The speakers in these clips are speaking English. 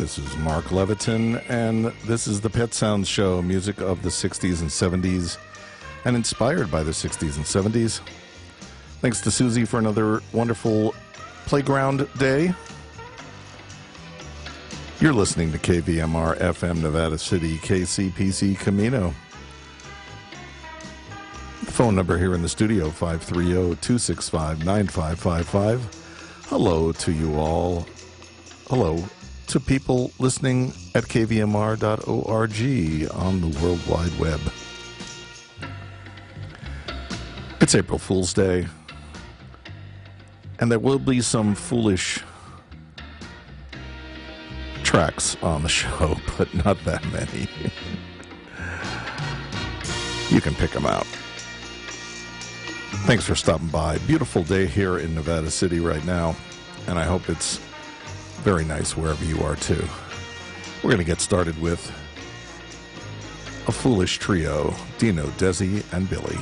This is Mark Levitin, and this is the Pet Sounds Show, music of the 60s and 70s, and inspired by the 60s and 70s. Thanks to Susie for another wonderful playground day. You're listening to KVMR FM Nevada City, KCPC Camino. The phone number here in the studio, 530-265-9555. Hello to you all. Hello to people listening at kvmr.org on the World Wide Web. It's April Fool's Day, and there will be some foolish tracks on the show, but not that many. You can pick them out. Thanks for stopping by. Beautiful day here in Nevada City right now, and I hope it's very nice wherever you are too. We're going to get started with a foolish trio, Dino, Desi, and Billy.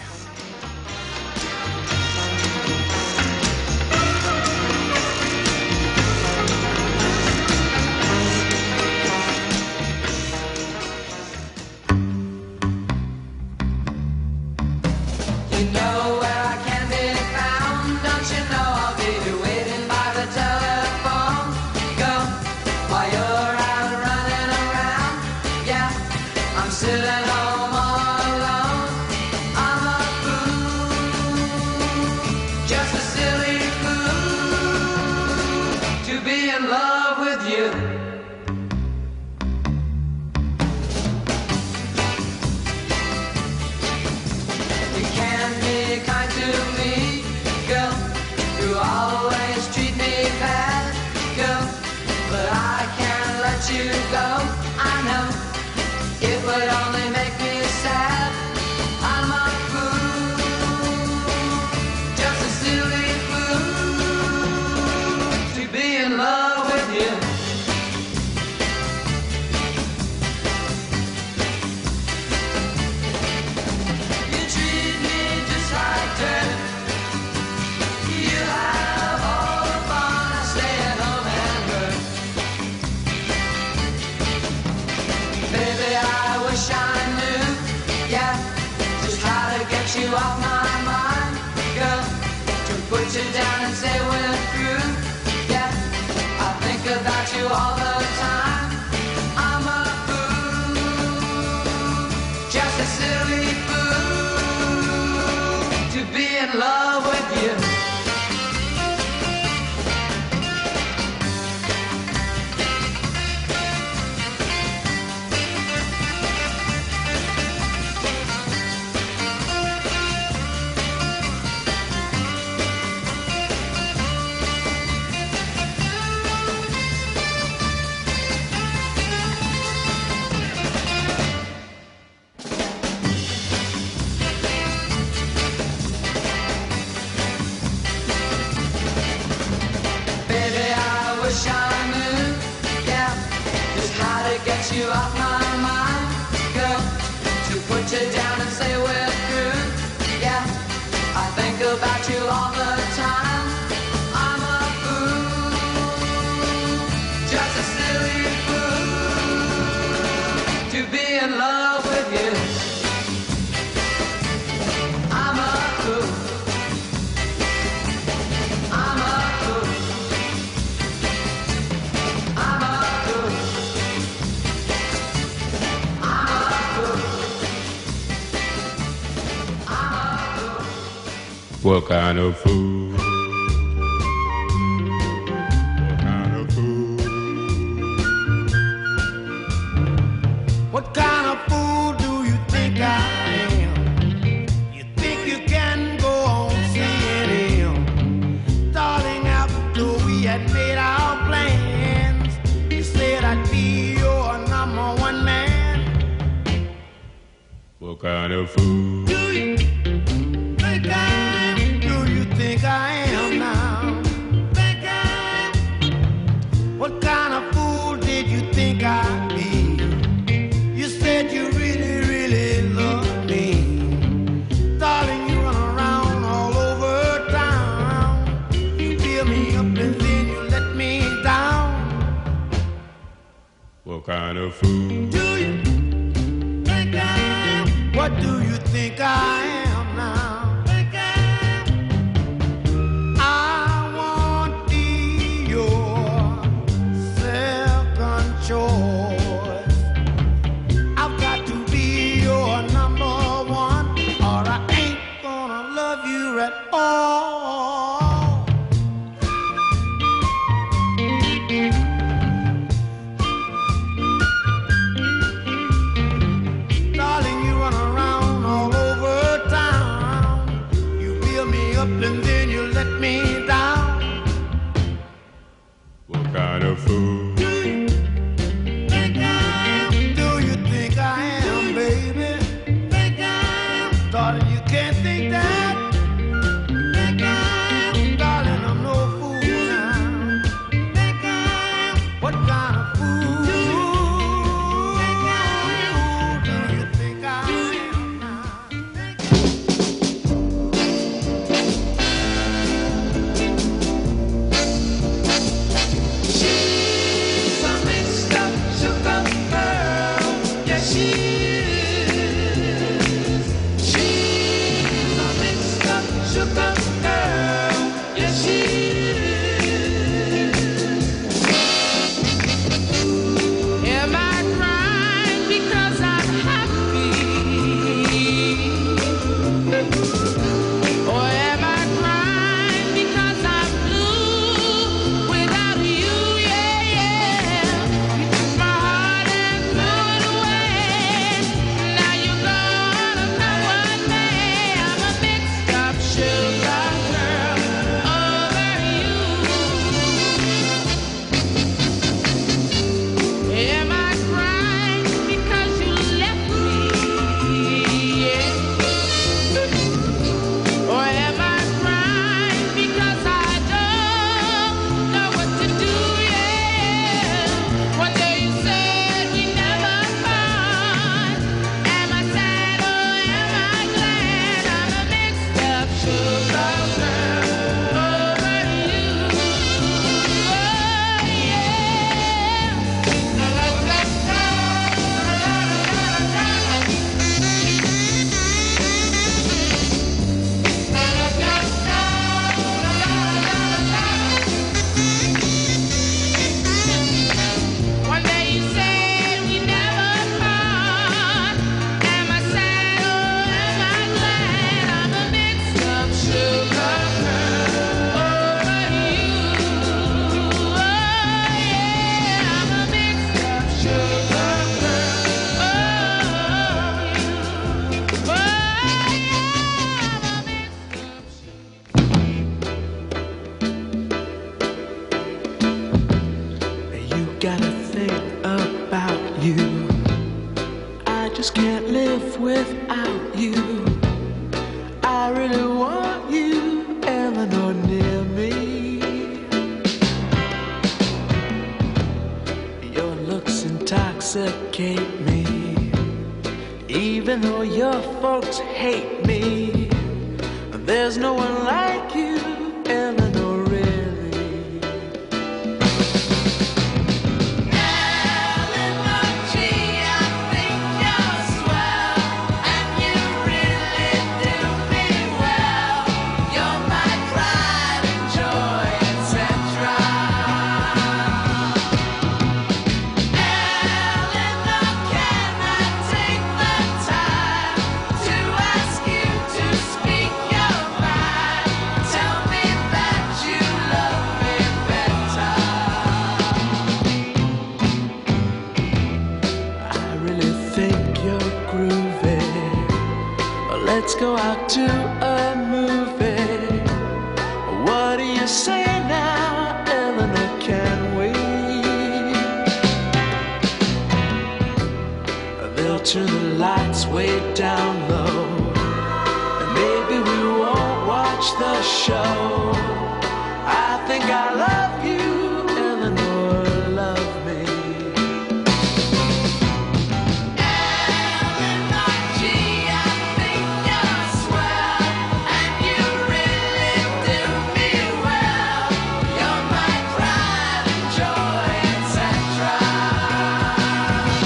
What kind of fool? What kind of fool? What kind of fool do you think I am? You think you can go on seeing him? Darling, after we had made our plans, you said I'd be your number one man. What kind of fool? Do you think I am now? Think I am? What kind of fool did you think I'd be? You said you really, really love me. Darling, you run around all over town. You fill me up and then you let me down. of fool? Do you think I am? What do you think I am now? Think I am? I want to be your second choice. I've got to be your number one, or I ain't gonna love you at all. Darling, you run around all over town. You build me up and then you let me down. What kind of fool? Do you think I am? Do you think I am, baby? Think I am? Darling, you can't think that. Think I am? Darling, I'm no fool now. Think I am? What kind of fool? Do you think I am now? She's a mixed up, shook up girl. Yeah, she is. She's a mixed up, shook up girl. Yeah, she is. Am I crying because I'm happy? Or am I crying because I'm blue without you? Yeah, yeah. You took my heart and threw it away. Now you're gone another day. I'm a mixed up sugar girl over you. Am I crying because you left me? Yeah. Or am I crying because I don't know what to do? Yeah. One day you said we never part. Am I sad or am I glad? I'm a mixed up sugar girl over you. Oh One day you said we never part. Am I sad or am I glad? I'm a mixed up sugar girl over you. Oh yeah, I'm a mixed up sugar girl over you. Oh yeah, I'm a You gotta think about you. I just can't live without you. I really want you, Eleanor, near me. Your looks intoxicate me, even though your folks hate me. There's no one like you, Eleanor, really. Eleanor, gee, I think you're swell, and you really do me well. You're my pride and joy, etc. Eleanor, can I take the time to ask you to speak your mind? Tell me that you love me better. I really think you're groovy. Let's go out to a movie. What do you say now, Eleanor? Can we? They'll turn the lights way down low, and maybe we won't watch the show. I think I love you, Eleanor, love me. Eleanor, gee, I think you're swell, and you really do me well. You're my pride and joy, etc.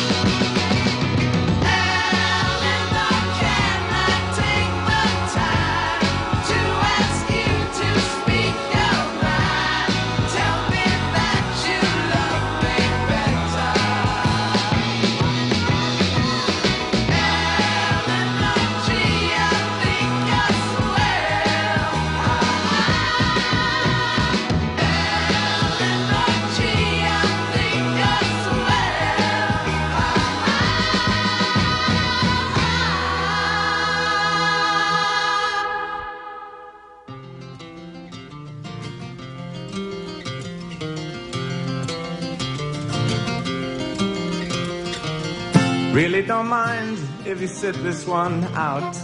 Really don't mind if you sit this one out.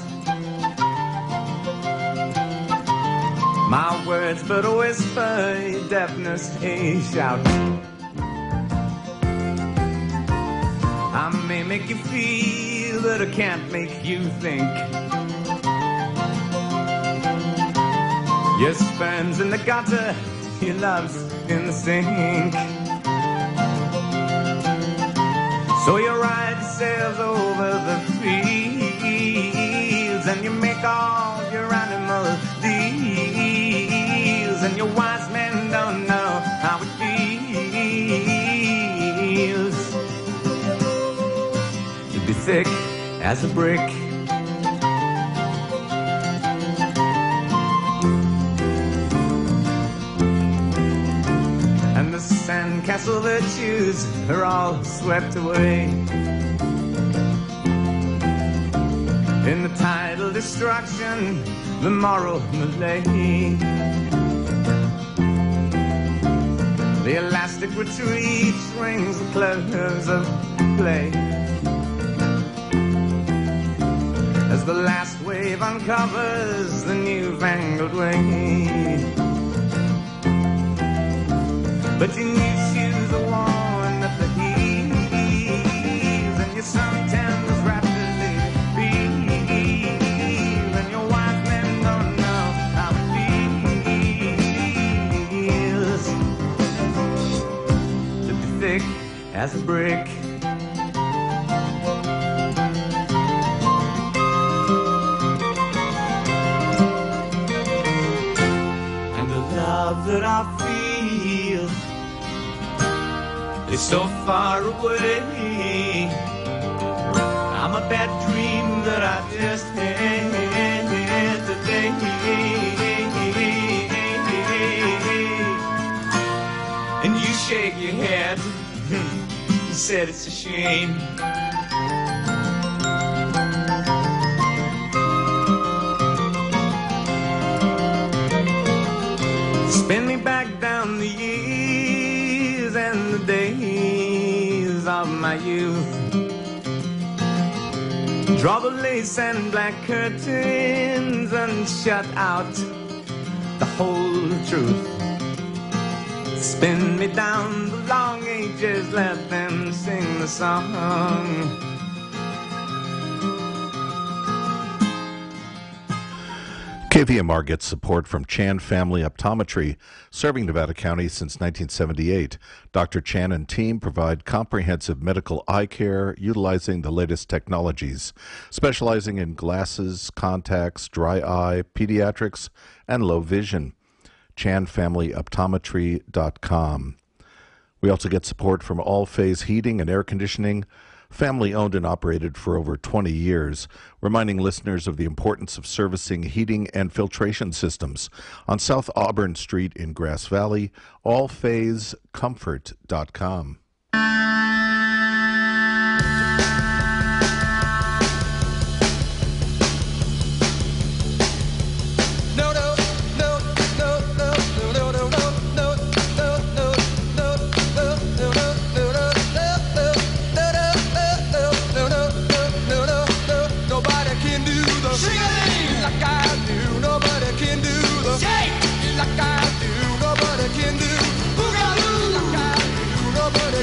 My words but a whisper, your deafness a shout. I may make you feel, but I can't make you think. Your sperm's in the gutter, your love's in the sink. So you ride yourselves over the fields, and you make all your animal deals, and your wise men don't know how it feels to be thick as a brick. And the sandcastle virtues are all swept away in the tidal destruction, the moral malaise. The elastic retreat rings the close of play as the last wave uncovers the newfangled way. But your new shoes are worn at the heels, and your suntans rapidly feel, and your wise men don't know how it feels to be thick as a brick. And the love that I feel is so far away. I'm a bad dream that I just had today. And you shake your head, you said it's a shame. Spin me back down the years and the days of my youth. Draw the lace and black curtains and shut out the whole truth. Spin me down the long ages, let them sing the song. KVMR gets support from Chan Family Optometry, serving Nevada County since 1978. Dr. Chan and team provide comprehensive medical eye care utilizing the latest technologies, specializing in glasses, contacts, dry eye, pediatrics, and low vision. ChanFamilyOptometry.com. We also get support from All Phase Heating and Air Conditioning, family owned and operated for over 20 years, reminding listeners of the importance of servicing heating and filtration systems. On South Auburn Street in Grass Valley, allphasecomfort.com. Nobody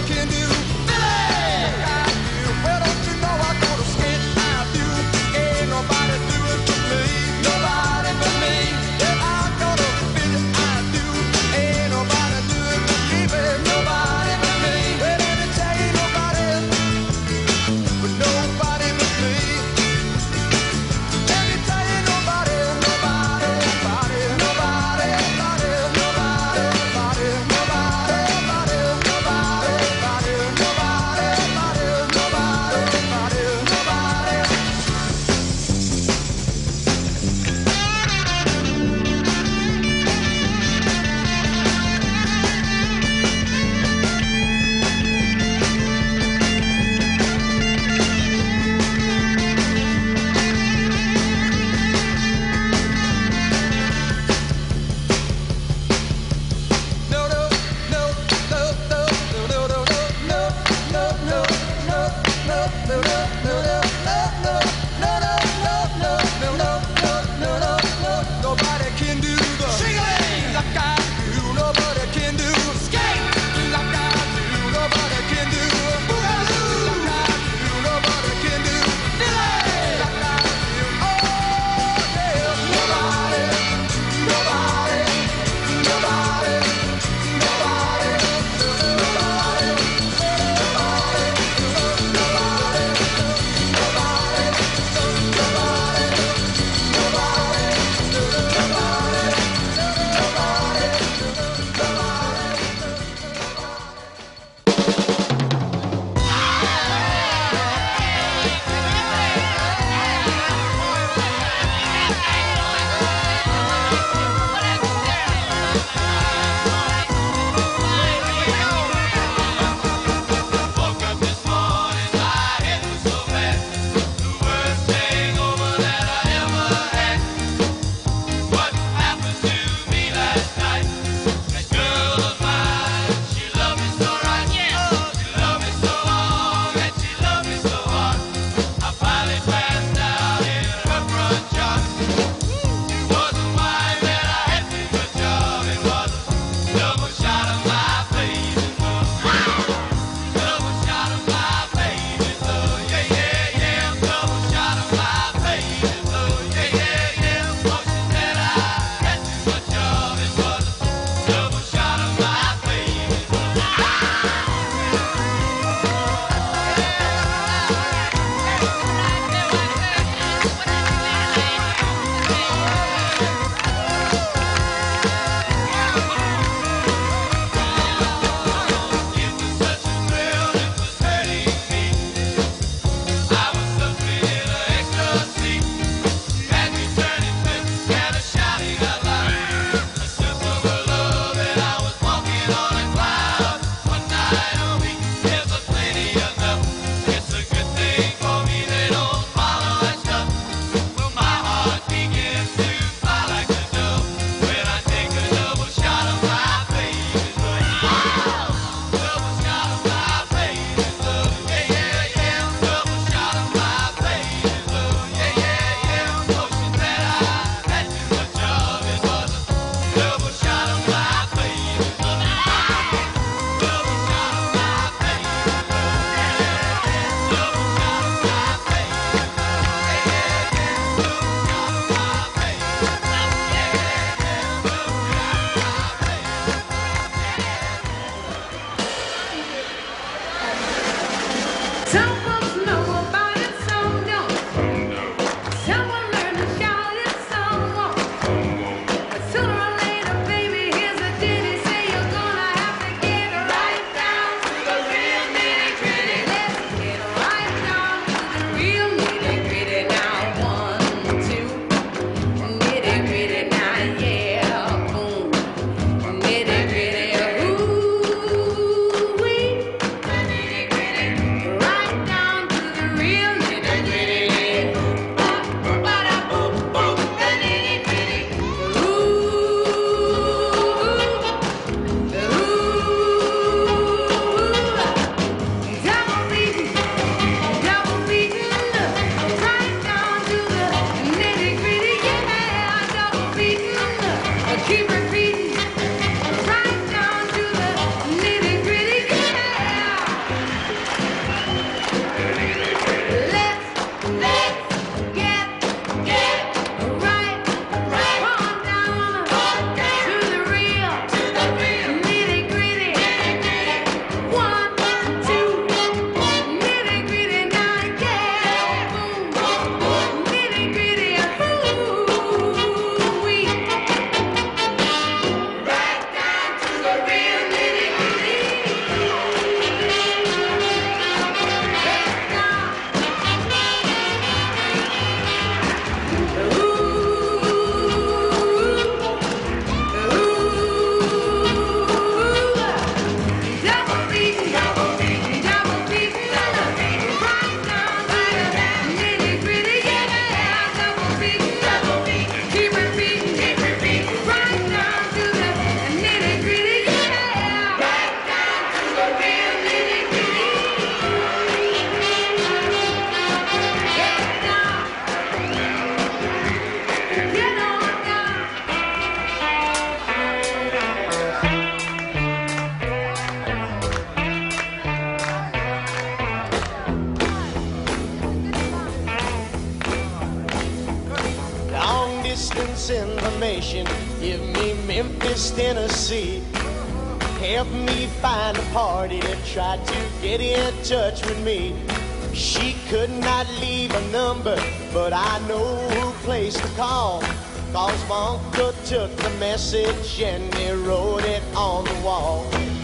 distance information. Give me Memphis, Tennessee. Help me find a party that tried to get in touch with me. She could not leave a number, but I know who place to call. Cause my uncle took the message and he wrote it on the wall.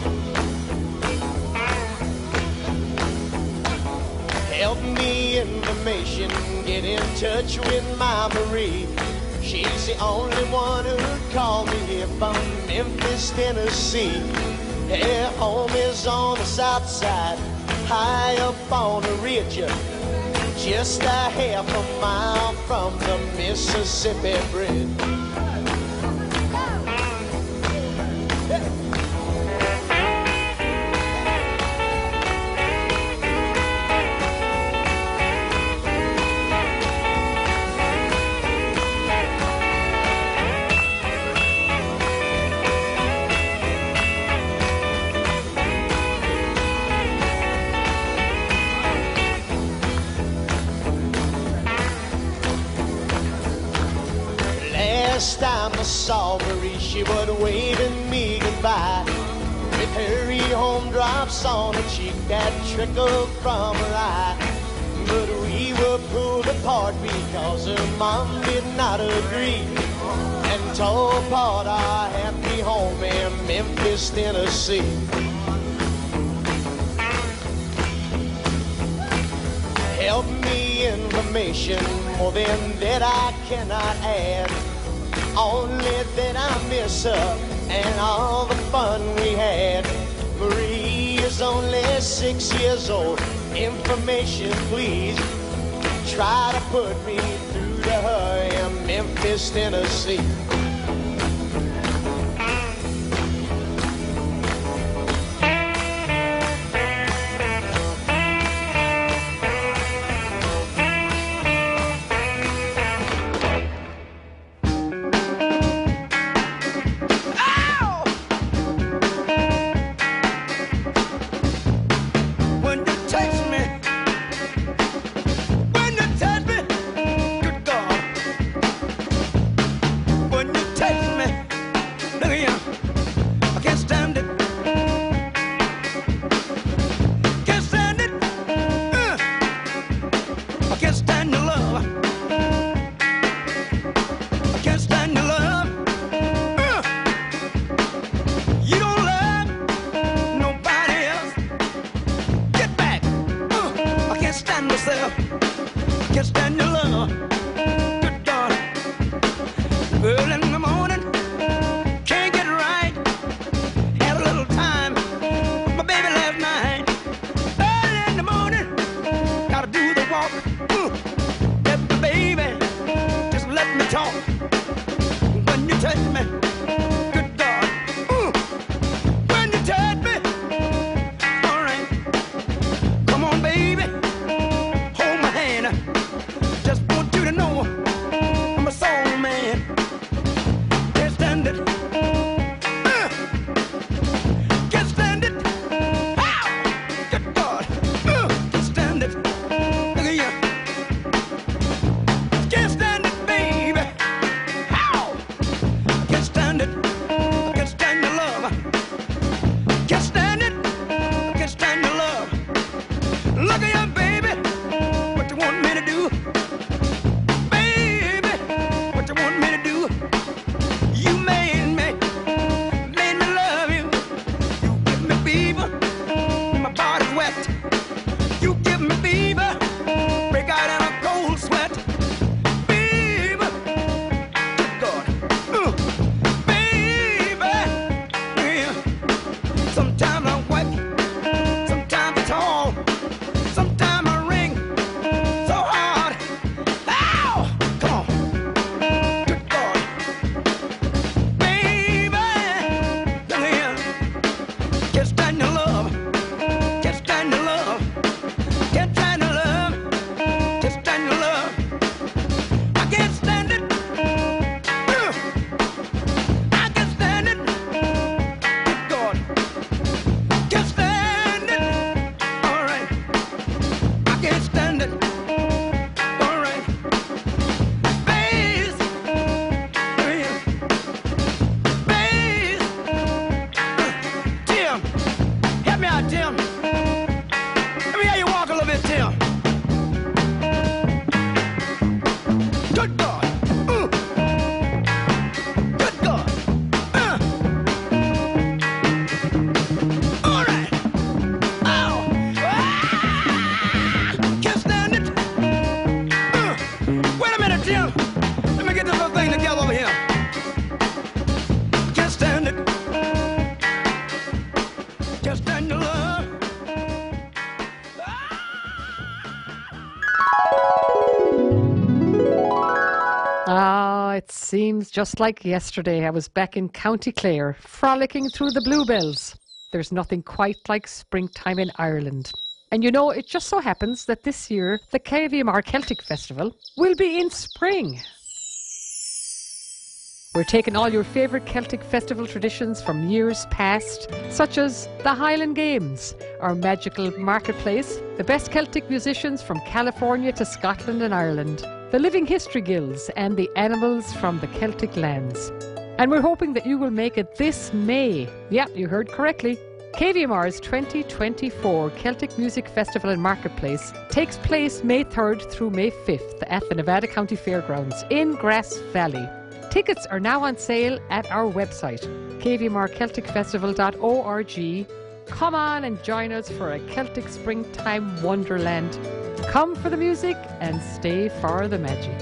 Help me information, get in touch with my Marie. She's the only one who'd call me here from Memphis, Tennessee. Her home is on the south side, high up on the ridge, just a half a mile from the Mississippi Bridge. Last time I saw Marie, she was waving me goodbye. With her home drops on her cheek that trickled from her eye. But we were pulled apart because her mom did not agree, and tore apart our happy home in Memphis, Tennessee. Help me information, more than that I cannot add. Only that I miss her and all the fun we had. Marie is only 6 years old. Information, please. Try to put me through to her in Memphis, Tennessee. Can't stand Good God. Good God. All right. Ow. Can't stand it. Wait a minute, Jim. Let me get this little thing together over here. Can't stand it. Can't stand the love. Ah, it seems just like yesterday I was back in County Clare, frolicking through the bluebells. There's nothing quite like springtime in Ireland. And you know, it just so happens that this year the KVMR Celtic Festival will be in spring. We're taking all your favourite Celtic festival traditions from years past, such as the Highland Games, our magical marketplace, the best Celtic musicians from California to Scotland and Ireland, the Living History Guilds, and the animals from the Celtic lands. And we're hoping that you will make it this May. Yeah, you heard correctly. KVMR's 2024 Celtic Music Festival and Marketplace takes place May 3rd through May 5th at the Nevada County Fairgrounds in Grass Valley. Tickets are now on sale at our website, kvmrcelticfestival.org. Come on and join us for a Celtic springtime wonderland. Come for the music and stay for the magic.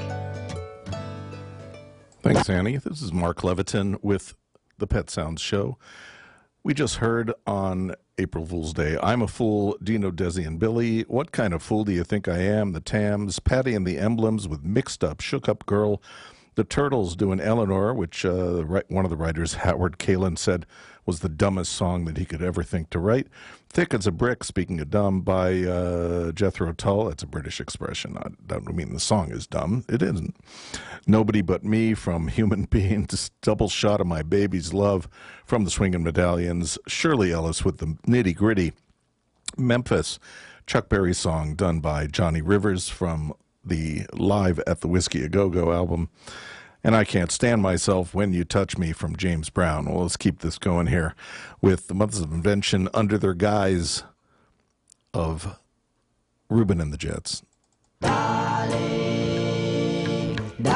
Thanks, Annie. This is Mark Levitin with the Pet Sounds Show. We just heard on April Fool's Day, I'm a Fool, Dino, Desi, and Billy. What Kind of Fool Do You Think I Am? The Tams, Patty and the Emblems with Mixed Up, Shook Up Girl. The Turtles doing Eleanor, which one of the writers, Howard Kalin, said was the dumbest song that he could ever think to write. Thick as a Brick, speaking of dumb, by Jethro Tull. That's a British expression. I don't mean the song is dumb. It isn't. Nobody But Me from Human Beings. Double Shot of My Baby's Love from the Swingin' Medallions. Shirley Ellis with the Nitty Gritty. Memphis, Chuck Berry song done by Johnny Rivers from the Live at the Whiskey A Go-Go album. And I Can't Stand Myself, When You Touch Me from James Brown. Well, let's keep this going here with the Mothers of Invention under their guise of Reuben and the Jets. Darling,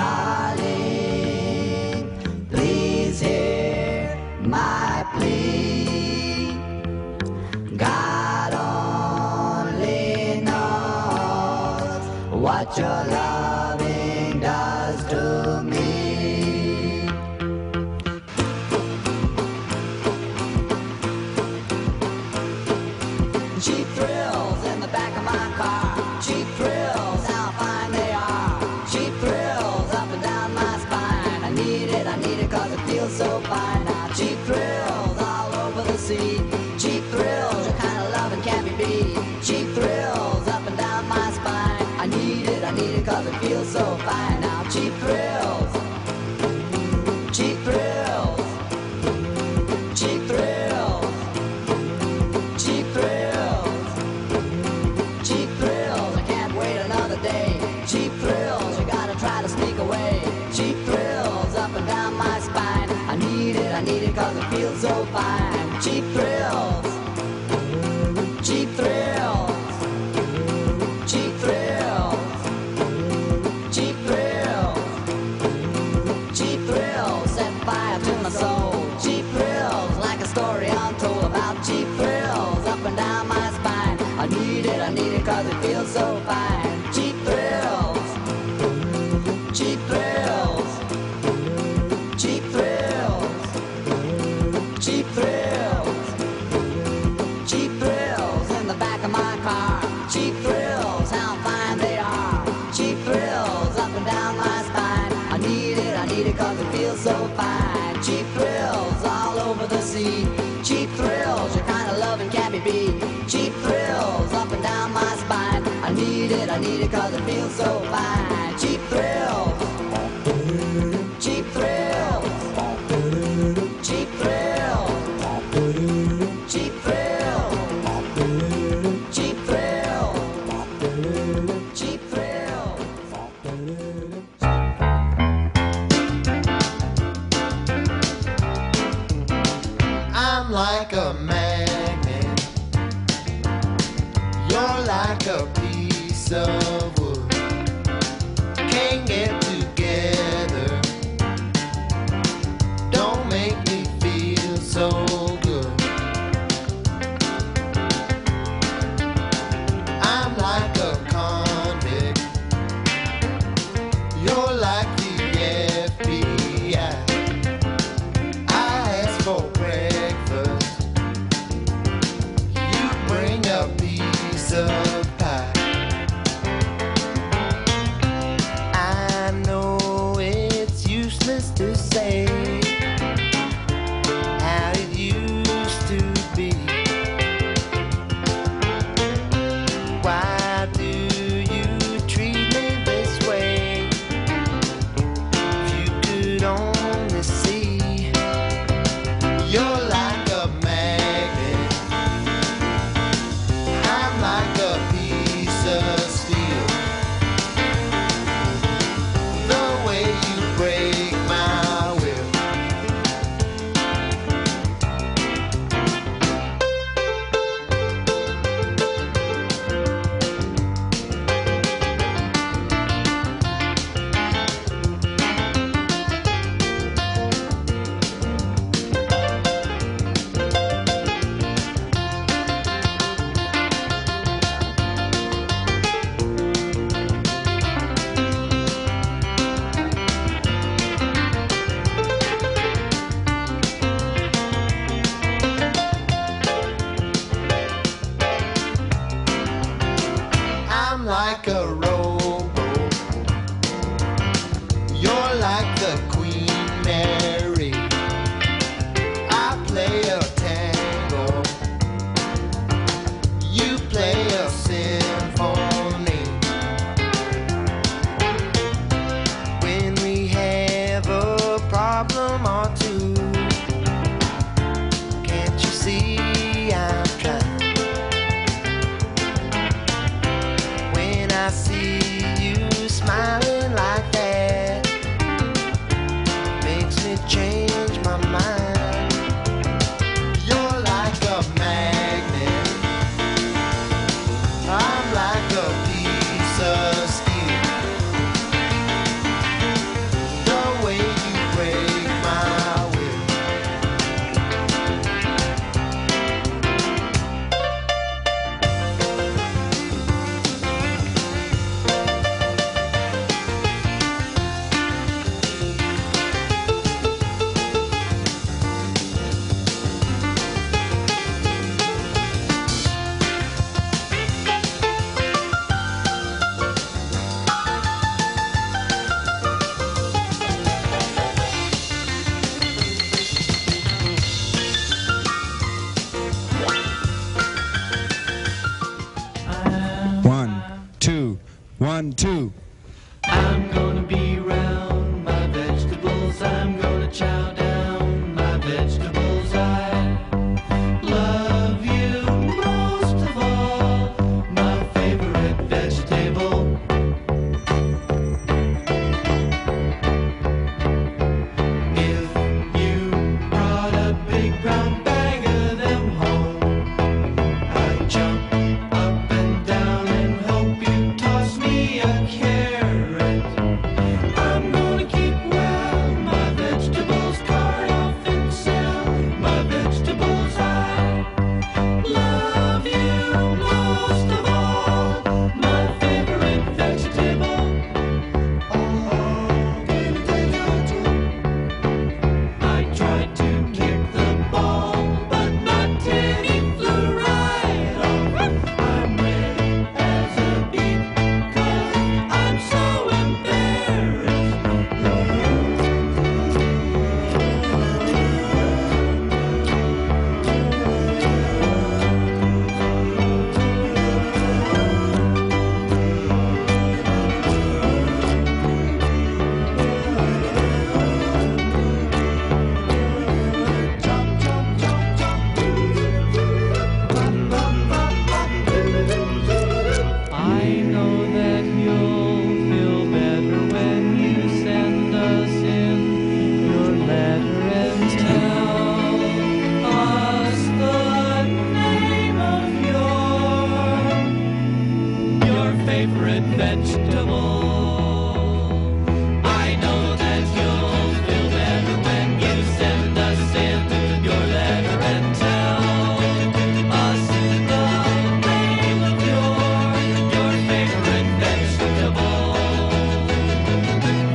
darling, please hear my plea. God only knows what your loving does to me. Cheap thrills in the back of my car. Cheap thrills, how fine they are. Cheap thrills up and down my spine. I need it cause it feels so fine now. Cheap thrills all over the sea. Cheap thrills, your kind of loving can't be beat. Cheap thrills up and down my spine. I need it cause it feels so fine now. Cheap thrills. Cheap thrills. Cheap thrills. Cheap thrills. Cheap thrills, I can't wait another day. Cheap thrills, you gotta try to sneak away. Cheap thrills up and down my spine. I need it cause it feels so fine. Cheap thrills. Cheap thrills. Cheap thrills. Cheap thrills. Cheap thrills set fire to my soul. Cheap thrills like a story untold about cheap thrills up and down my spine. I need it cause it feels so fine. Cheap thrills. Cheap thrills. Cheap thrills. Cheap thrills. Cheap thrills in the back of my car. Cheap thrills, how fine they are. Cheap thrills up and down my spine. I need it cause it feels so fine. Cheap thrills all over the sea. Cheap thrills, your kind of loving can't be beat. Cheap thrills up and down my spine. I need it cause it feels so fine. Cheap thrills. Cheap thrills. Cheap thrills. Cheap thrills. Cheap thrills. Cheap thrills. I'm like a magnet. You're like a piece of wood. Can't get too You're like the FBI. I ask for breakfast. You bring a piece of pie. I know it's useless to say how it used to be. Why do you treat me this way? If you could only see, you're like a magnet. I'm like a piece of steel. The way you break my will. I'm like a rowboat. You're like the Queen Mary. I play a tango. You play a symphony. When we have a problem or two, can't you see I'm trying? When I see you smiling like that, makes me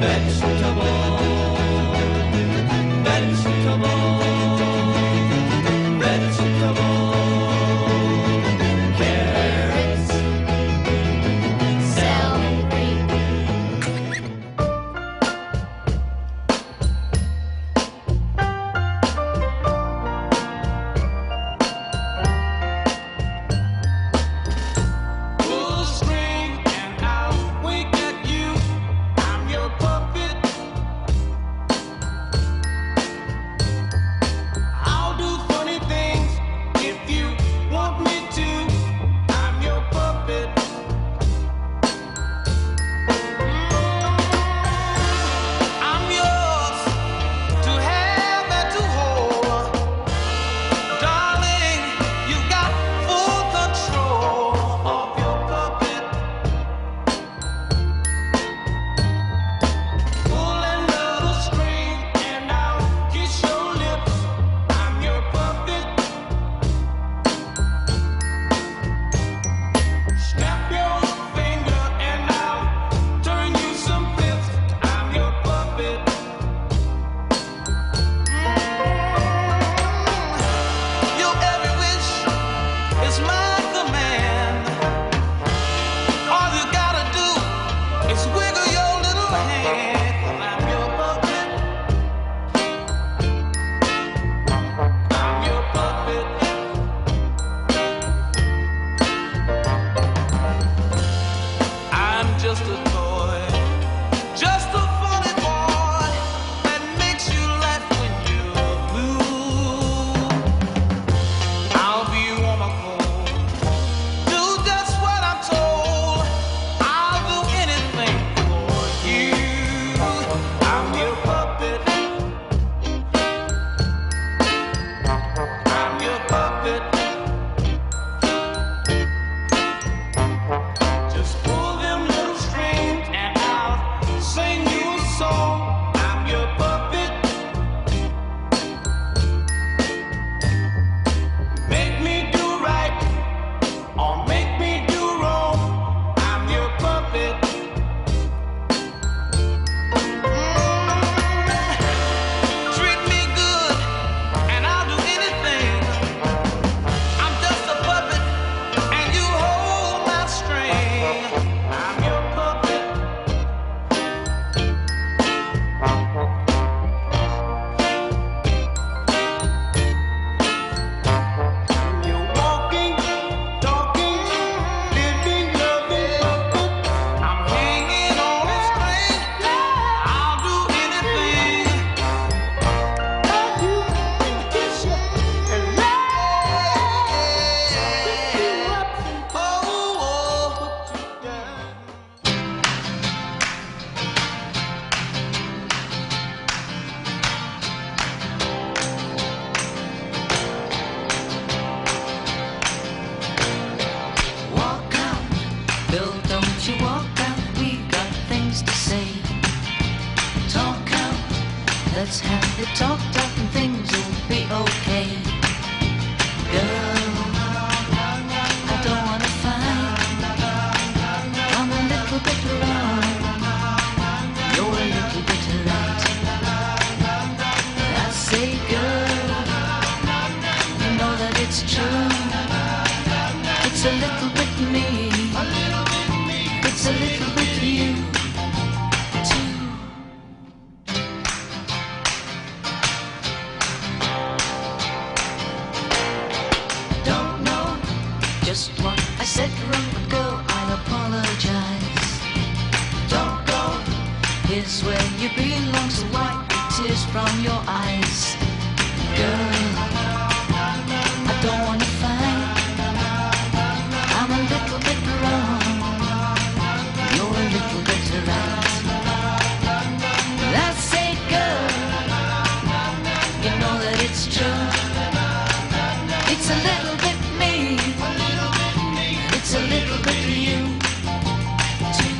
Let's have it talked up and things will be okay. Girl, I don't wanna fight. I'm a little bit wrong. You're a little bit right. I say, girl, you know that it's true. It's a little bit me. It's a little bit you. Just what I said wrong, but girl, I apologize. Don't go, here's where you belong, so wipe the tears from your eyes. Girl, I don't wanna fight. I'm a little bit wrong. You're a little bit right. I say, girl, you know that it's true. It's a little bit me. It's a little bit of you, too.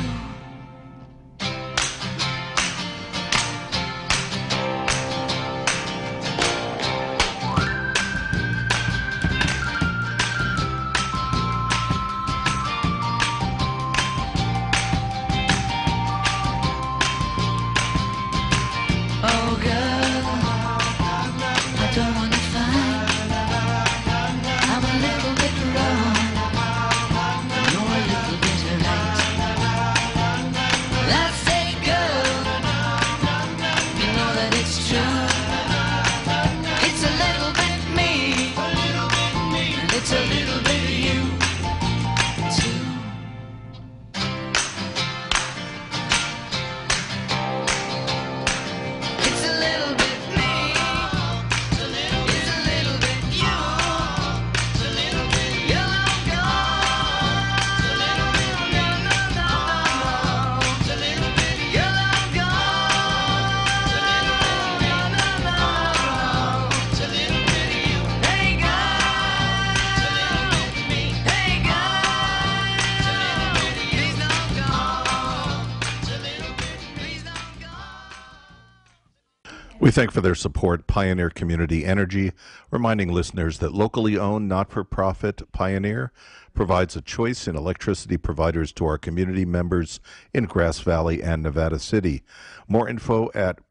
We thank for their support Pioneer Community Energy, reminding listeners that locally owned, not-for-profit Pioneer provides a choice in electricity providers to our community members in Grass Valley and Nevada City. More info at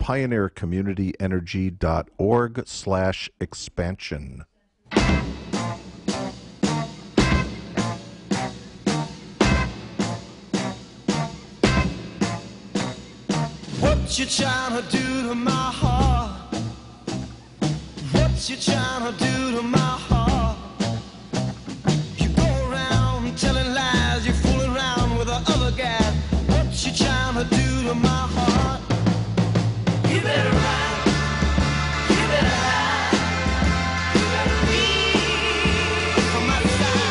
pioneercommunityenergy.org/expansion. What you trying to do to my heart? What you trying to do to my heart? You go around telling lies, you fool around with the other guy. What you trying to do to my heart? You better run, you better hide, you better leave from my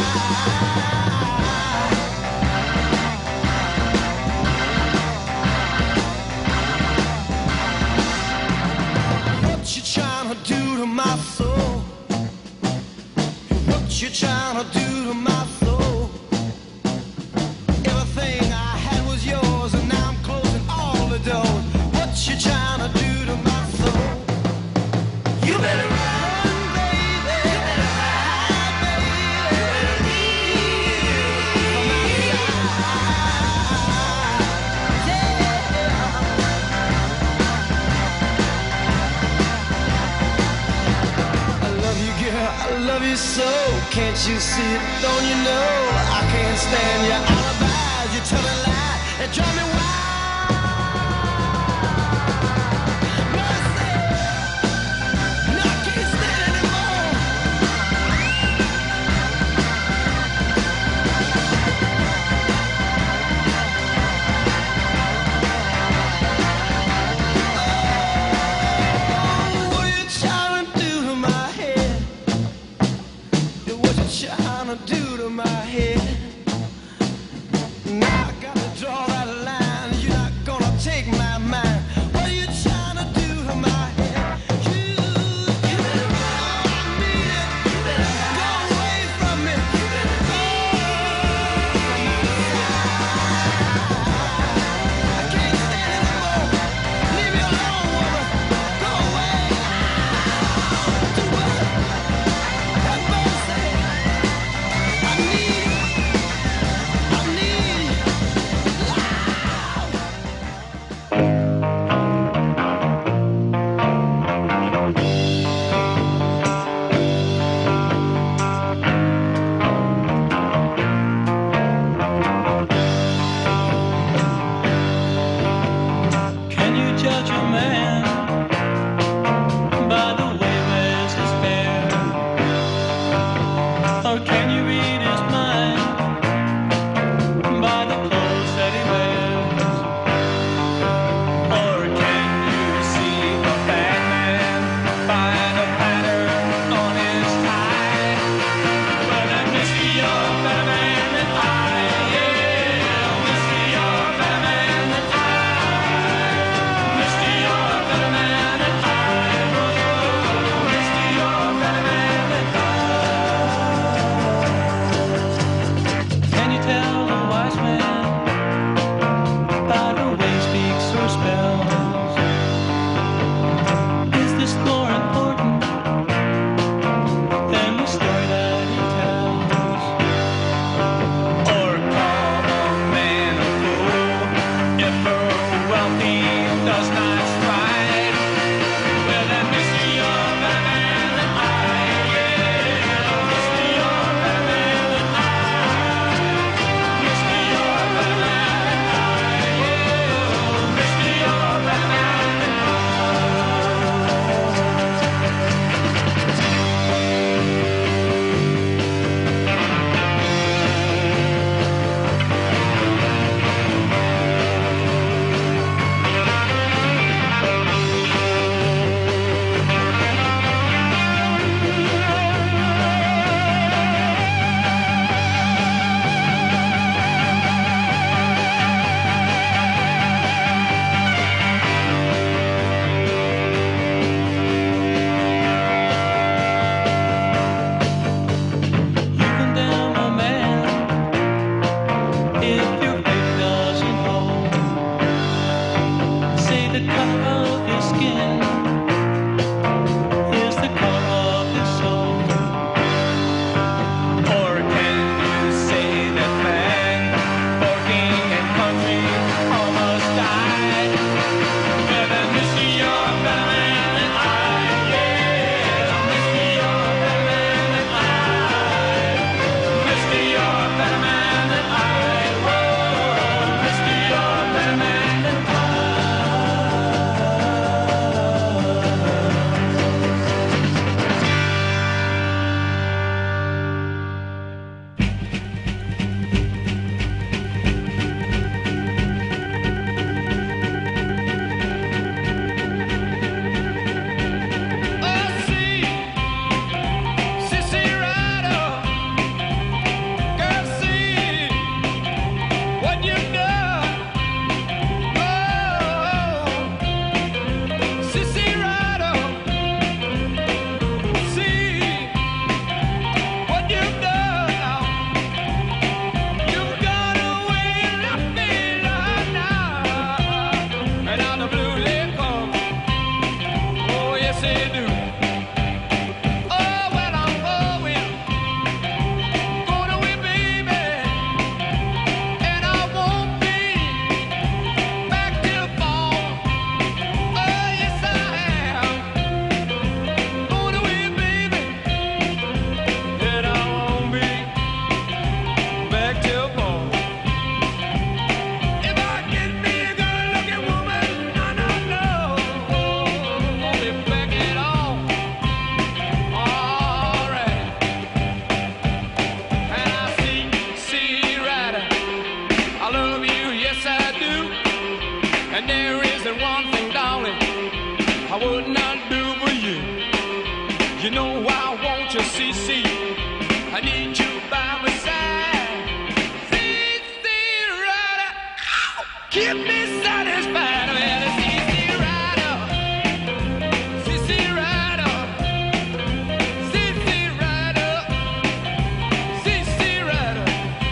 side. What you trying to do to my soul? What you trying to do to my soul? Everything I had was yours, and now I'm closing all the doors. What you trying to do to my soul? You better run, baby. You better hide, baby. You better leave from my side. I love you, girl. I love you so. Can't you see it? Don't you know? I can't stand your alibis. You tell a lie. It drive me wild. Mercy. No, I can't stand anymore. Oh, what are you trying to do to my head? What you trying to do to my head? Now I gotta draw that line. I would not do for you. You know I want you, CC. I need you by my side. CC Rider, ow, keep me satisfied. Well, CC Rider, CC Rider, CC Rider, CC Rider,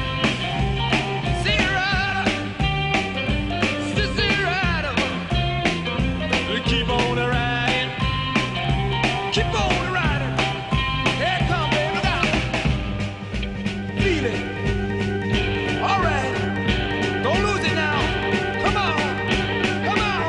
CC Rider, CC Rider. Keep on riding, keep on riding. Here come baby now. Feel it. All right, don't lose it now. Come on, come on.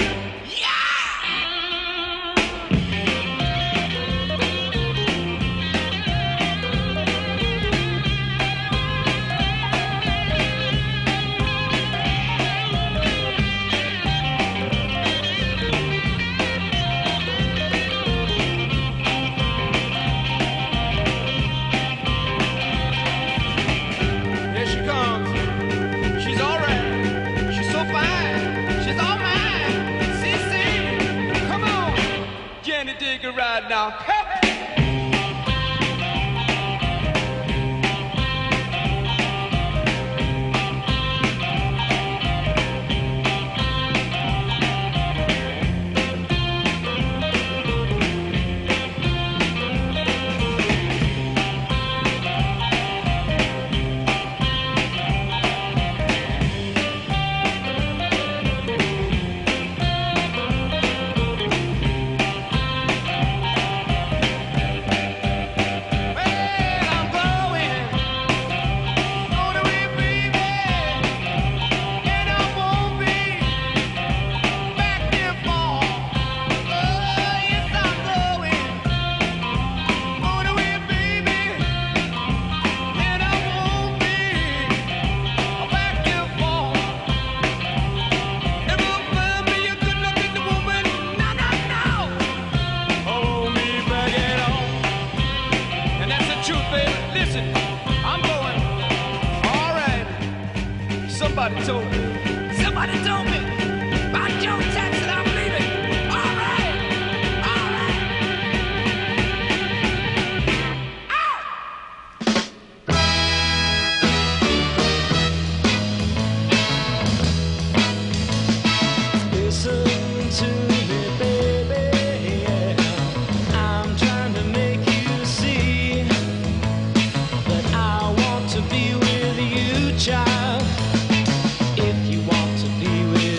Here she comes. She's all right. She's so fine. She's all mine. CC, come on. Jenny, take a ride now. Hey! Somebody told me about Joe Jackson. I believe it. All right, all right. Listen to me, baby. I'm trying to make you see that I want to be with you, child. If you want to be with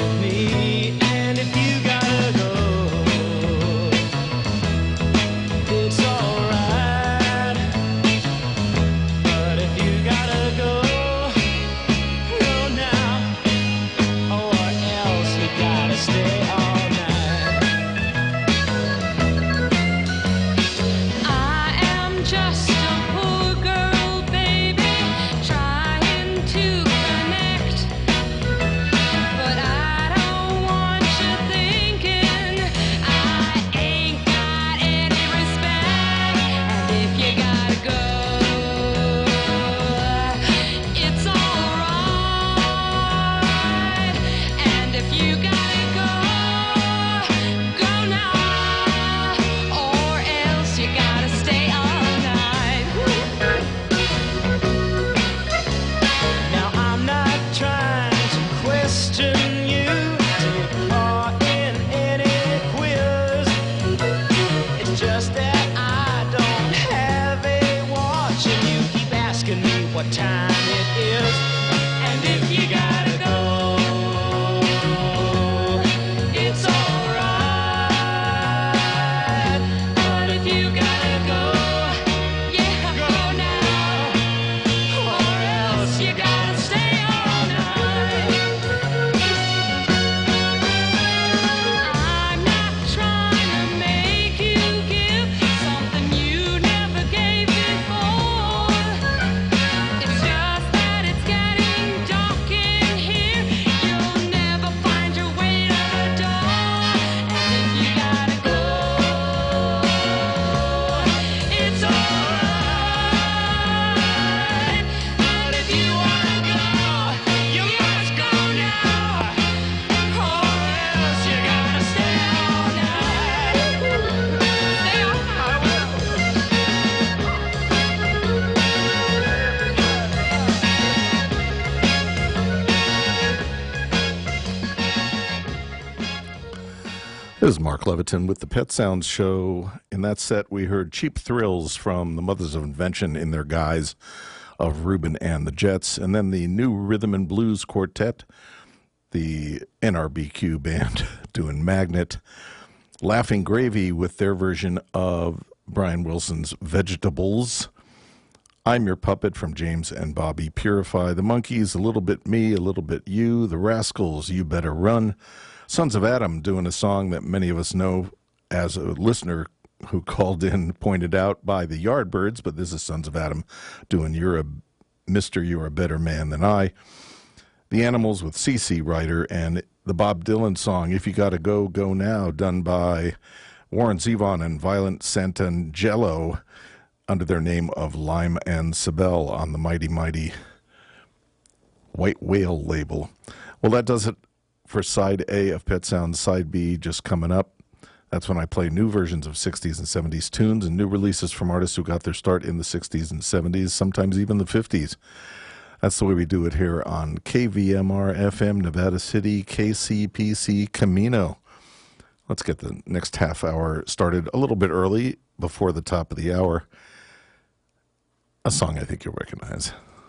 This is Mark Levitin with the Pet Sounds Show. In that set, we heard Cheap Thrills from the Mothers of Invention in their guise of Reuben and the Jets, and then the New Rhythm and Blues Quartet, the NRBQ band doing Magnet, Laughing Gravy with their version of Brian Wilson's Vegetables, I'm Your Puppet from James and Bobby Purify, the Monkees, A Little Bit Me, A Little Bit You, the Rascals, You Better Run, Sons of Adam doing a song that many of us know, as a listener who called in pointed out, by the Yardbirds, but this is Sons of Adam doing You're a Better Man Than I. The Animals with CC Writer, and the Bob Dylan song If You Gotta Go, Go Now, done by Warren Zevon and Violent Santangelo under their name of Lime and Sibel on the Mighty Mighty White Whale label. Well, that does it for Side A of Pet Sounds. Side B just coming up. That's when I play new versions of 60s and 70s tunes and new releases from artists who got their start in the 60s and 70s, sometimes even the 50s. That's the way we do it here on KVMR FM, Nevada City, KCPC Camino. Let's get the next half hour started a little bit early, before the top of the hour. A song I think you'll recognize.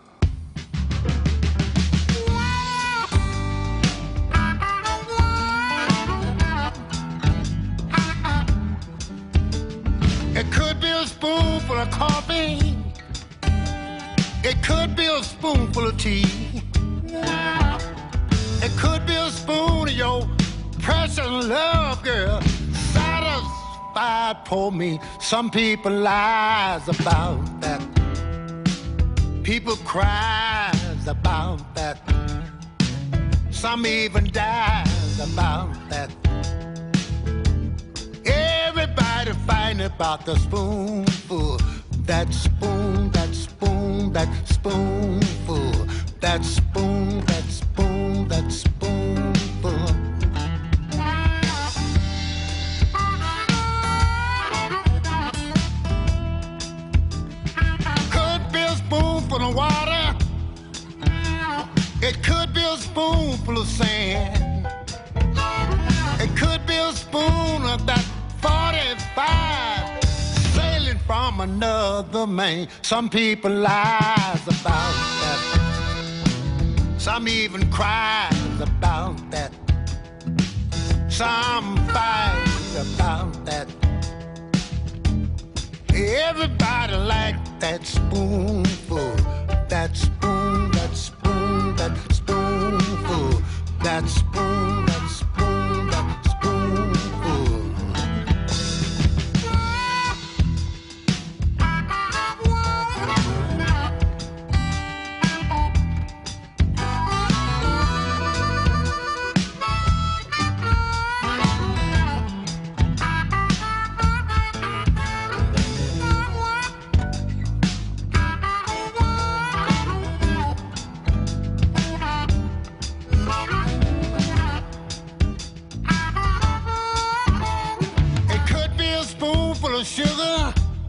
It could be a spoonful of coffee. It could be a spoonful of tea. It could be a spoon of your precious love, girl. Satisfied, poor me. Some people lies about that. People cries about that. Some even dies about that. Everybody fighting about the spoonful. That spoon, that spoon, that spoonful. That spoon, that spoon, that spoonful. Could be a spoonful of water. It could be a spoonful of sand. It could be a spoon of that 45 sailing from another man. Some people lies about that. Some even cries about that. Some fight about that. Everybody like that spoonful. That spoon, that spoon, that spoonful. That spoon, that spoon, that spoonful. Sugar,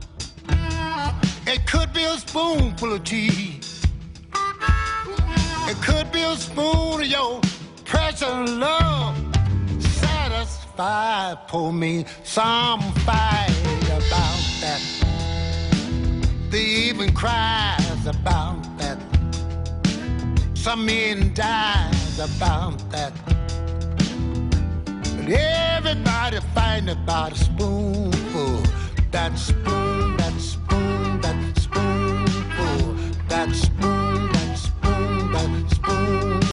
it could be a spoonful of tea. It could be a spoon of your precious love. Satisfied, poor me. Some fight about that. They even cries about that. Some men dies about that. But everybody fighting about a spoon.